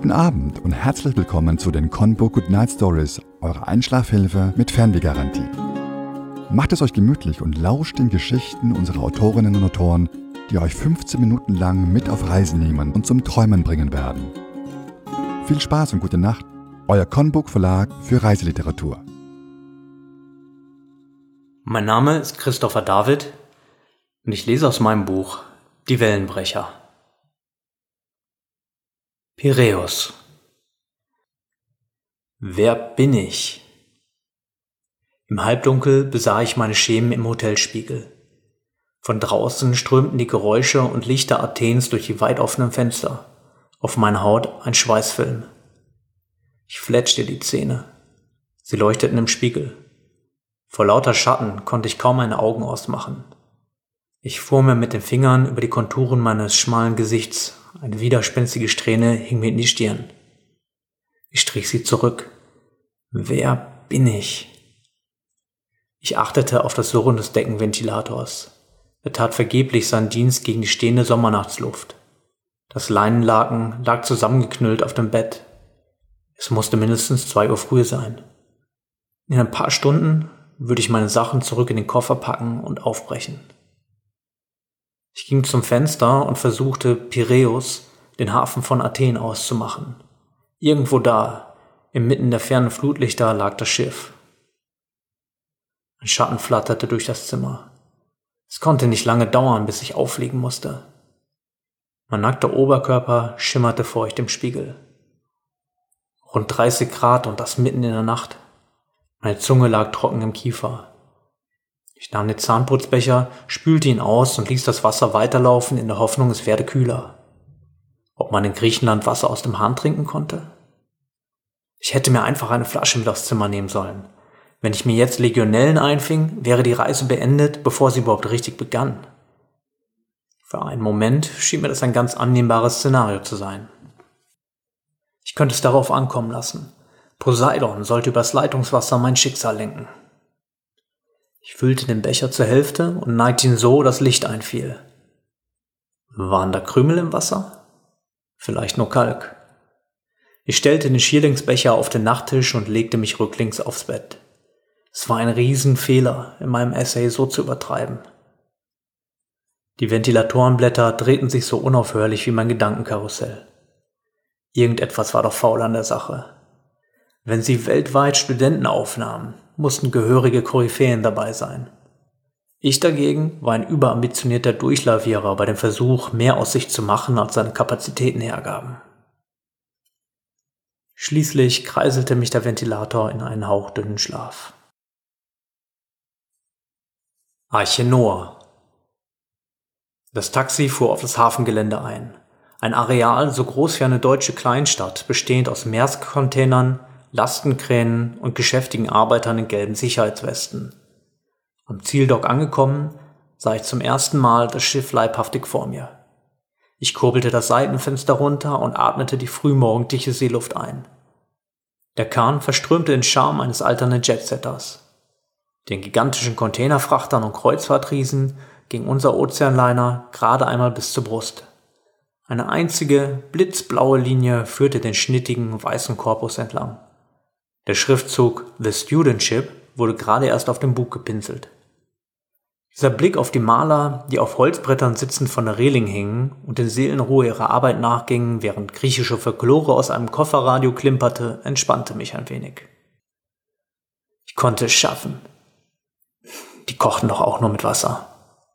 Guten Abend und herzlich willkommen zu den Conbook Good Night Stories, eurer Einschlafhilfe mit Fernwehgarantie. Macht es euch gemütlich und lauscht den Geschichten unserer Autorinnen und Autoren, die euch 15 Minuten lang mit auf Reisen nehmen und zum Träumen bringen werden. Viel Spaß und gute Nacht, euer Conbook Verlag für Reiseliteratur. Mein Name ist Christopher David und ich lese aus meinem Buch Die Wellenbrecher. Piräus. Wer bin ich? Im Halbdunkel besah ich meine Schemen im Hotelspiegel. Von draußen strömten die Geräusche und Lichter Athens durch die weit offenen Fenster. Auf meiner Haut ein Schweißfilm. Ich fletschte die Zähne. Sie leuchteten im Spiegel. Vor lauter Schatten konnte ich kaum meine Augen ausmachen. Ich fuhr mir mit den Fingern über die Konturen meines schmalen Gesichts. Eine widerspenstige Strähne hing mir in die Stirn. Ich strich sie zurück. Wer bin ich? Ich achtete auf das Surren des Deckenventilators. Er tat vergeblich seinen Dienst gegen die stehende Sommernachtsluft. Das Leinenlaken lag zusammengeknüllt auf dem Bett. Es musste mindestens 2 Uhr früh sein. In ein paar Stunden würde ich meine Sachen zurück in den Koffer packen und aufbrechen. Ich ging zum Fenster und versuchte, Piräus, den Hafen von Athen, auszumachen. Irgendwo da, inmitten der fernen Flutlichter, lag das Schiff. Ein Schatten flatterte durch das Zimmer. Es konnte nicht lange dauern, bis ich auflegen musste. Mein nackter Oberkörper schimmerte feucht im Spiegel. Rund 30 Grad und das mitten in der Nacht. Meine Zunge lag trocken im Kiefer. Ich nahm den Zahnputzbecher, spülte ihn aus und ließ das Wasser weiterlaufen in der Hoffnung, es werde kühler. Ob man in Griechenland Wasser aus dem Hahn trinken konnte? Ich hätte mir einfach eine Flasche mit aufs Zimmer nehmen sollen. Wenn ich mir jetzt Legionellen einfing, wäre die Reise beendet, bevor sie überhaupt richtig begann. Für einen Moment schien mir das ein ganz annehmbares Szenario zu sein. Ich könnte es darauf ankommen lassen. Poseidon sollte übers Leitungswasser mein Schicksal lenken. Ich füllte den Becher zur Hälfte und neigte ihn so, dass Licht einfiel. Waren da Krümel im Wasser? Vielleicht nur Kalk. Ich stellte den Schierlingsbecher auf den Nachttisch und legte mich rücklings aufs Bett. Es war ein Riesenfehler, in meinem Essay so zu übertreiben. Die Ventilatorenblätter drehten sich so unaufhörlich wie mein Gedankenkarussell. Irgendetwas war doch faul an der Sache. Wenn sie weltweit Studenten aufnahmen, mussten gehörige Koryphäen dabei sein. Ich dagegen war ein überambitionierter Durchlavierer bei dem Versuch, mehr aus sich zu machen, als seine Kapazitäten hergaben. Schließlich kreiselte mich der Ventilator in einen hauchdünnen Schlaf. Arche Noah. Das Taxi fuhr auf das Hafengelände ein. Ein Areal so groß wie eine deutsche Kleinstadt, bestehend aus Maersk-Containern, Lastenkränen und geschäftigen Arbeitern in gelben Sicherheitswesten. Am Zieldock angekommen, sah ich zum ersten Mal das Schiff leibhaftig vor mir. Ich kurbelte das Seitenfenster runter und atmete die frühmorgendliche Seeluft ein. Der Kahn verströmte den Charme eines alternden Jetsetters. Den gigantischen Containerfrachtern und Kreuzfahrtriesen ging unser Ozeanliner gerade einmal bis zur Brust. Eine einzige, blitzblaue Linie führte den schnittigen, weißen Korpus entlang. Der Schriftzug The Studentship wurde gerade erst auf dem Bug gepinselt. Dieser Blick auf die Maler, die auf Holzbrettern sitzend von der Reling hingen und in Seelenruhe ihrer Arbeit nachgingen, während griechische Folklore aus einem Kofferradio klimperte, entspannte mich ein wenig. Ich konnte es schaffen. Die kochten doch auch nur mit Wasser.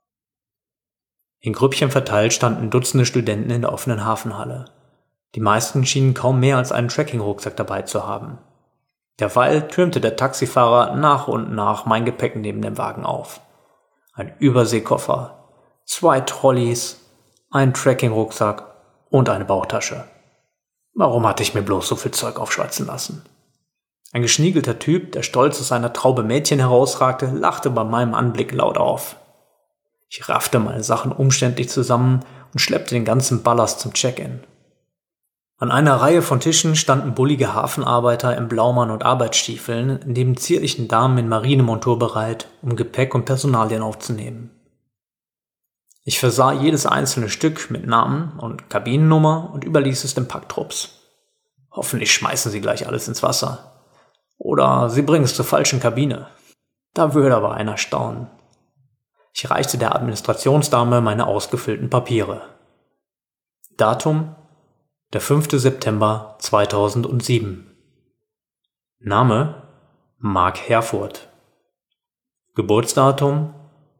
In Grüppchen verteilt standen Dutzende Studenten in der offenen Hafenhalle. Die meisten schienen kaum mehr als einen Trekkingrucksack dabei zu haben. Derweil türmte der Taxifahrer nach und nach mein Gepäck neben dem Wagen auf. Ein Überseekoffer, 2 Trolleys, ein Trekkingrucksack und eine Bauchtasche. Warum hatte ich mir bloß so viel Zeug aufschwatzen lassen? Ein geschniegelter Typ, der stolz aus einer Traube Mädchen herausragte, lachte bei meinem Anblick laut auf. Ich raffte meine Sachen umständlich zusammen und schleppte den ganzen Ballast zum Check-in. An einer Reihe von Tischen standen bullige Hafenarbeiter in Blaumann und Arbeitsstiefeln neben zierlichen Damen in Marinemontur bereit, um Gepäck und Personalien aufzunehmen. Ich versah jedes einzelne Stück mit Namen und Kabinennummer und überließ es dem Packtrupps. Hoffentlich schmeißen sie gleich alles ins Wasser. Oder sie bringen es zur falschen Kabine. Da würde aber einer staunen. Ich reichte der Administrationsdame meine ausgefüllten Papiere. Datum: der 5. September 2007. Name: Mark Herfurth. Geburtsdatum: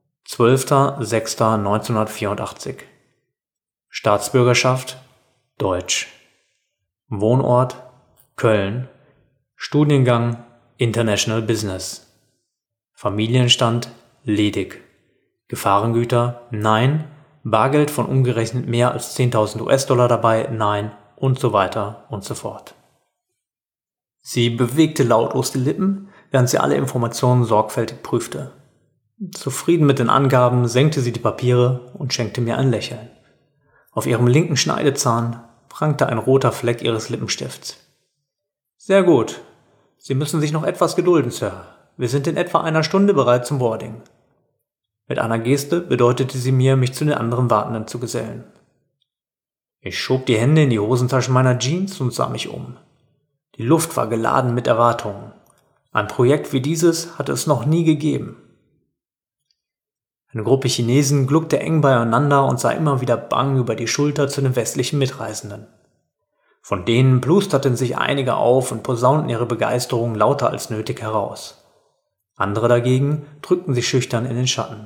12.06.1984. Staatsbürgerschaft: Deutsch. Wohnort: Köln. Studiengang: International Business. Familienstand: ledig. Gefahrengüter: nein. Bargeld von umgerechnet mehr als 10.000 US-Dollar dabei: nein. Und so weiter und so fort. Sie bewegte lautlos die Lippen, während sie alle Informationen sorgfältig prüfte. Zufrieden mit den Angaben senkte sie die Papiere und schenkte mir ein Lächeln. Auf ihrem linken Schneidezahn prangte ein roter Fleck ihres Lippenstifts. »Sehr gut. Sie müssen sich noch etwas gedulden, Sir. Wir sind in etwa einer Stunde bereit zum Boarding.« Mit einer Geste bedeutete sie mir, mich zu den anderen Wartenden zu gesellen. Ich schob die Hände in die Hosentaschen meiner Jeans und sah mich um. Die Luft war geladen mit Erwartungen. Ein Projekt wie dieses hatte es noch nie gegeben. Eine Gruppe Chinesen gluckte eng beieinander und sah immer wieder bang über die Schulter zu den westlichen Mitreisenden. Von denen plusterten sich einige auf und posaunten ihre Begeisterung lauter als nötig heraus. Andere dagegen drückten sich schüchtern in den Schatten.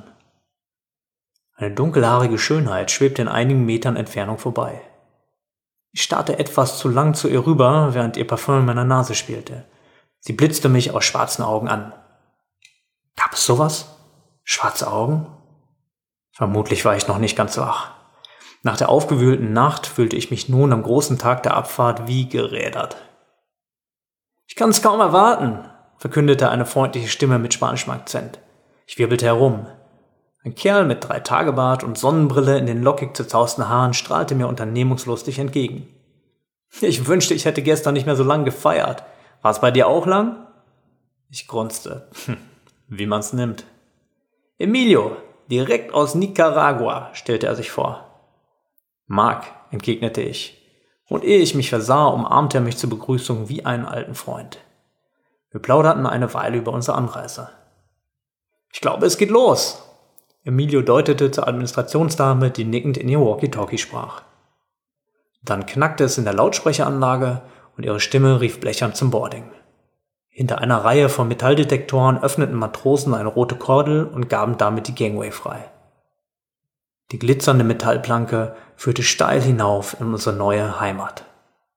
Eine dunkelhaarige Schönheit schwebte in einigen Metern Entfernung vorbei. Ich starrte etwas zu lang zu ihr rüber, während ihr Parfüm in meiner Nase spielte. Sie blitzte mich aus schwarzen Augen an. Gab es sowas? Schwarze Augen? Vermutlich war ich noch nicht ganz wach. Nach der aufgewühlten Nacht fühlte ich mich nun am großen Tag der Abfahrt wie gerädert. »Ich kann es kaum erwarten«, verkündete eine freundliche Stimme mit spanischem Akzent. Ich wirbelte herum. Ein Kerl mit 3-Tage-Bart und Sonnenbrille in den lockig zerzausten Haaren strahlte mir unternehmungslustig entgegen. »Ich wünschte, ich hätte gestern nicht mehr so lang gefeiert. War es bei dir auch lang?« Ich grunzte. Wie man's nimmt. »Emilio, direkt aus Nicaragua«, stellte er sich vor. »Mark«, entgegnete ich, und ehe ich mich versah, umarmte er mich zur Begrüßung wie einen alten Freund. Wir plauderten eine Weile über unsere Anreise. »Ich glaube, es geht los«, Emilio deutete zur Administrationsdame, die nickend in ihr Walkie-Talkie sprach. Dann knackte es in der Lautsprecheranlage und ihre Stimme rief blechern zum Boarding. Hinter einer Reihe von Metalldetektoren öffneten Matrosen eine rote Kordel und gaben damit die Gangway frei. Die glitzernde Metallplanke führte steil hinauf in unsere neue Heimat.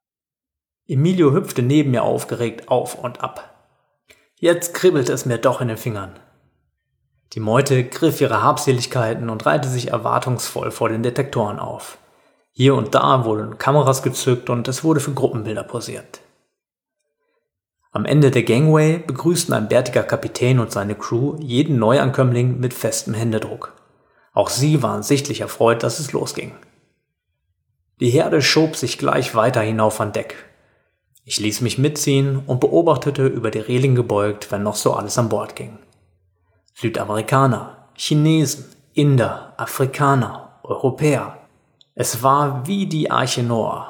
Emilio hüpfte neben mir aufgeregt auf und ab. Jetzt kribbelte es mir doch in den Fingern. Die Meute griff ihre Habseligkeiten und reihte sich erwartungsvoll vor den Detektoren auf. Hier und da wurden Kameras gezückt und es wurde für Gruppenbilder posiert. Am Ende der Gangway begrüßten ein bärtiger Kapitän und seine Crew jeden Neuankömmling mit festem Händedruck. Auch sie waren sichtlich erfreut, dass es losging. Die Herde schob sich gleich weiter hinauf an Deck. Ich ließ mich mitziehen und beobachtete über die Reling gebeugt, wenn noch so alles an Bord ging. Südamerikaner, Chinesen, Inder, Afrikaner, Europäer. Es war wie die Arche Noah.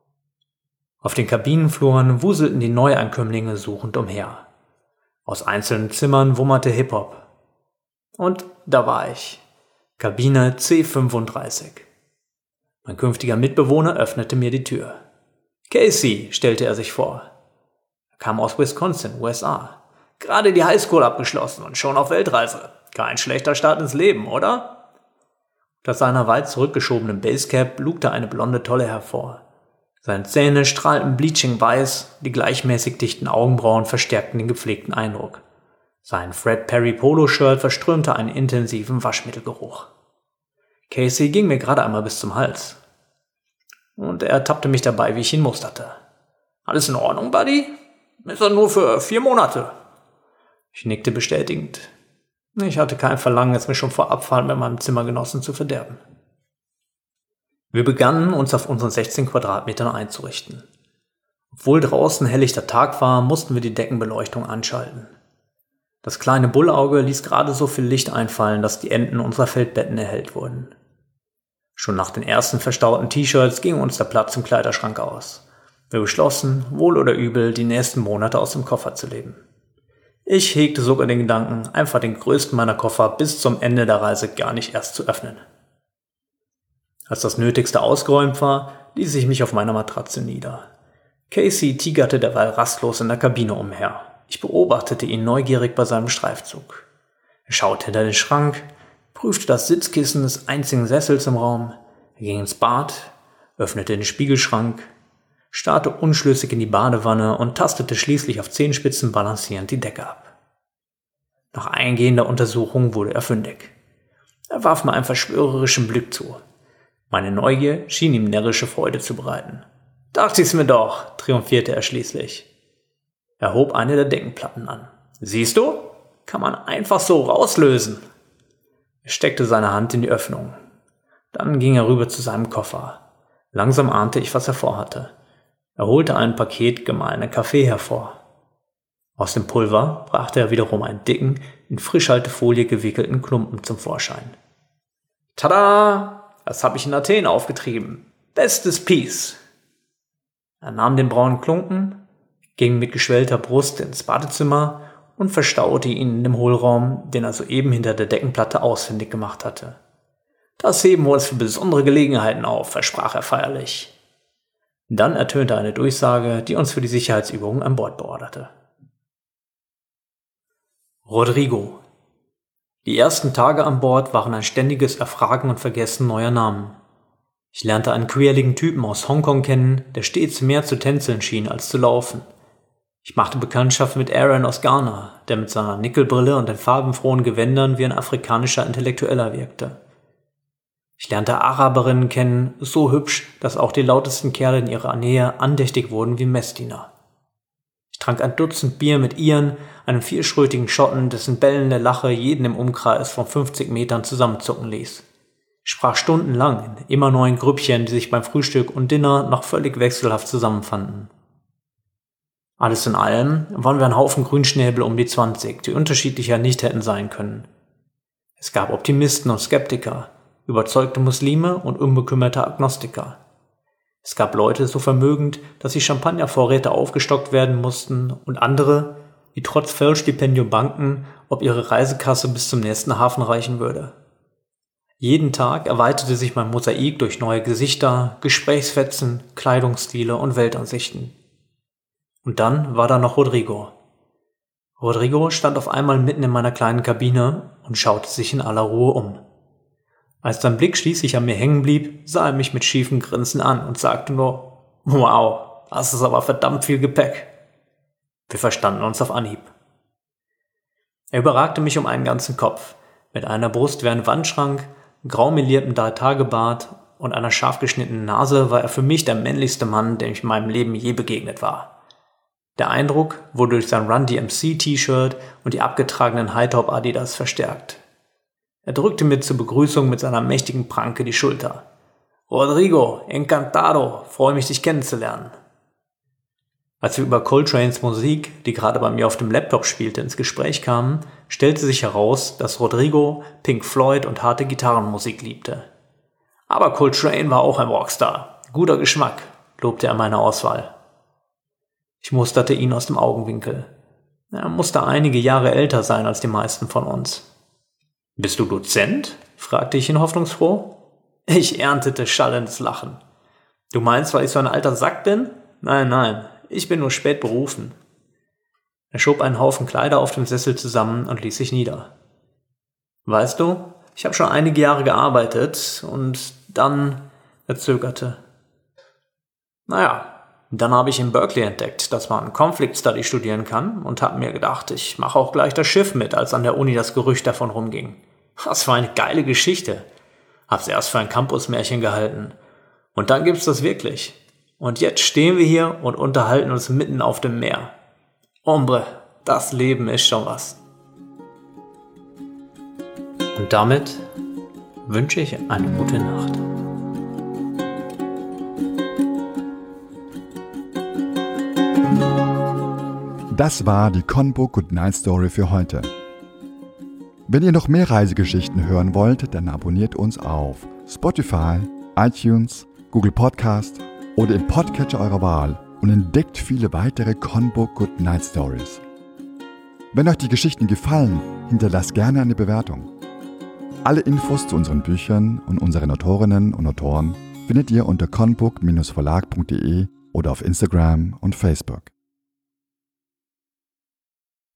Auf den Kabinenfluren wuselten die Neuankömmlinge suchend umher. Aus einzelnen Zimmern wummerte Hip-Hop. Und da war ich. Kabine C35. Mein künftiger Mitbewohner öffnete mir die Tür. Casey, stellte er sich vor. Er kam aus Wisconsin, USA. Gerade die Highschool abgeschlossen und schon auf Weltreise. Kein schlechter Start ins Leben, oder? Unter seiner weit zurückgeschobenen Basecap lugte eine blonde Tolle hervor. Seine Zähne strahlten bleaching weiß, die gleichmäßig dichten Augenbrauen verstärkten den gepflegten Eindruck. Sein Fred Perry Polo-Shirt verströmte einen intensiven Waschmittelgeruch. Casey ging mir gerade einmal bis zum Hals. Und er tappte mich dabei, wie ich ihn musterte. »Alles in Ordnung, Buddy? Ist er nur für 4 Monate?« Ich nickte bestätigend. Ich hatte kein Verlangen, es mir schon vor Abfahrt mit meinem Zimmergenossen zu verderben. Wir begannen, uns auf unseren 16 Quadratmetern einzurichten. Obwohl draußen helllichter Tag war, mussten wir die Deckenbeleuchtung anschalten. Das kleine Bullauge ließ gerade so viel Licht einfallen, dass die Enden unserer Feldbetten erhellt wurden. Schon nach den ersten verstauten T-Shirts ging uns der Platz im Kleiderschrank aus. Wir beschlossen, wohl oder übel, die nächsten Monate aus dem Koffer zu leben. Ich hegte sogar den Gedanken, einfach den größten meiner Koffer bis zum Ende der Reise gar nicht erst zu öffnen. Als das Nötigste ausgeräumt war, ließ ich mich auf meiner Matratze nieder. Casey tigerte derweil rastlos in der Kabine umher. Ich beobachtete ihn neugierig bei seinem Streifzug. Er schaute hinter den Schrank, prüfte das Sitzkissen des einzigen Sessels im Raum, er ging ins Bad, öffnete den Spiegelschrank, starrte unschlüssig in die Badewanne und tastete schließlich auf Zehenspitzen balancierend die Decke ab. Nach eingehender Untersuchung wurde er fündig. Er warf mir einen verschwörerischen Blick zu. Meine Neugier schien ihm närrische Freude zu bereiten. »Dachte ich's mir doch«, triumphierte er schließlich. Er hob eine der Deckenplatten an. »Siehst du? Kann man einfach so rauslösen.« Er steckte seine Hand in die Öffnung. Dann ging er rüber zu seinem Koffer. Langsam ahnte ich, was er vorhatte. Er holte ein Paket gemahlener Kaffee hervor. Aus dem Pulver brachte er wiederum einen dicken, in Frischhaltefolie gewickelten Klumpen zum Vorschein. »Tada! Das habe ich in Athen aufgetrieben. Bestes Piece!« Er nahm den braunen Klumpen, ging mit geschwellter Brust ins Badezimmer und verstaute ihn in dem Hohlraum, den er soeben hinter der Deckenplatte ausfindig gemacht hatte. »Das heben wir uns für besondere Gelegenheiten auf«, versprach er feierlich. Dann ertönte eine Durchsage, die uns für die Sicherheitsübungen an Bord beorderte. Rodrigo. Die ersten Tage an Bord waren ein ständiges Erfragen und Vergessen neuer Namen. Ich lernte einen quirligen Typen aus Hongkong kennen, der stets mehr zu tänzeln schien als zu laufen. Ich machte Bekanntschaft mit Aaron aus Ghana, der mit seiner Nickelbrille und den farbenfrohen Gewändern wie ein afrikanischer Intellektueller wirkte. Ich lernte Araberinnen kennen, so hübsch, dass auch die lautesten Kerle in ihrer Nähe andächtig wurden wie Messdiener. Ich trank ein Dutzend Bier mit Ian, einem vierschrötigen Schotten, dessen bellende Lache jeden im Umkreis von 50 Metern zusammenzucken ließ. Ich sprach stundenlang in immer neuen Grüppchen, die sich beim Frühstück und Dinner noch völlig wechselhaft zusammenfanden. Alles in allem waren wir ein Haufen Grünschnäbel um die 20, die unterschiedlicher nicht hätten sein können. Es gab Optimisten und Skeptiker, überzeugte Muslime und unbekümmerte Agnostiker. Es gab Leute so vermögend, dass die Champagnervorräte aufgestockt werden mussten und andere, die trotz Vollstipendium bangten, ob ihre Reisekasse bis zum nächsten Hafen reichen würde. Jeden Tag erweiterte sich mein Mosaik durch neue Gesichter, Gesprächsfetzen, Kleidungsstile und Weltansichten. Und dann war da noch Rodrigo. Rodrigo stand auf einmal mitten in meiner kleinen Kabine und schaute sich in aller Ruhe um. Als sein Blick schließlich an mir hängen blieb, sah er mich mit schiefem Grinsen an und sagte nur, »Wow, das ist aber verdammt viel Gepäck.« Wir verstanden uns auf Anhieb. Er überragte mich um einen ganzen Kopf, mit einer Brust wie ein Wandschrank, grau meliertem Drei-Tage-Bart und einer scharf geschnittenen Nase war er für mich der männlichste Mann, dem ich in meinem Leben je begegnet war. Der Eindruck wurde durch sein Run-DMC-T-Shirt und die abgetragenen High-Top-Adidas verstärkt. Er drückte mir zur Begrüßung mit seiner mächtigen Pranke die Schulter. »Rodrigo, encantado, freue mich, dich kennenzulernen.« Als wir über Coltranes Musik, die gerade bei mir auf dem Laptop spielte, ins Gespräch kamen, stellte sich heraus, dass Rodrigo Pink Floyd und harte Gitarrenmusik liebte. Aber Coltrane war auch ein Rockstar. Guter Geschmack, lobte er meine Auswahl. Ich musterte ihn aus dem Augenwinkel. Er musste einige Jahre älter sein als die meisten von uns. »Bist du Dozent?« fragte ich ihn hoffnungsfroh. Ich erntete schallendes Lachen. »Du meinst, weil ich so ein alter Sack bin? Nein, ich bin nur spät berufen.« Er schob einen Haufen Kleider auf dem Sessel zusammen und ließ sich nieder. »Weißt du, ich habe schon einige Jahre gearbeitet und dann...« Er zögerte. Dann habe ich in Berkeley entdeckt, dass man Conflict Study studieren kann und habe mir gedacht, ich mache auch gleich das Schiff mit, als an der Uni das Gerücht davon rumging. Das war eine geile Geschichte. Hab's erst für ein Campusmärchen gehalten. Und dann gibt's das wirklich. Und jetzt stehen wir hier und unterhalten uns mitten auf dem Meer. Hombre, das Leben ist schon was. Und damit wünsche ich eine gute Nacht. Das war die Conbo Good Night Story für heute. Wenn ihr noch mehr Reisegeschichten hören wollt, dann abonniert uns auf Spotify, iTunes, Google Podcast oder im Podcatcher eurer Wahl und entdeckt viele weitere Conbook Good Night Stories. Wenn euch die Geschichten gefallen, hinterlasst gerne eine Bewertung. Alle Infos zu unseren Büchern und unseren Autorinnen und Autoren findet ihr unter conbook-verlag.de oder auf Instagram und Facebook.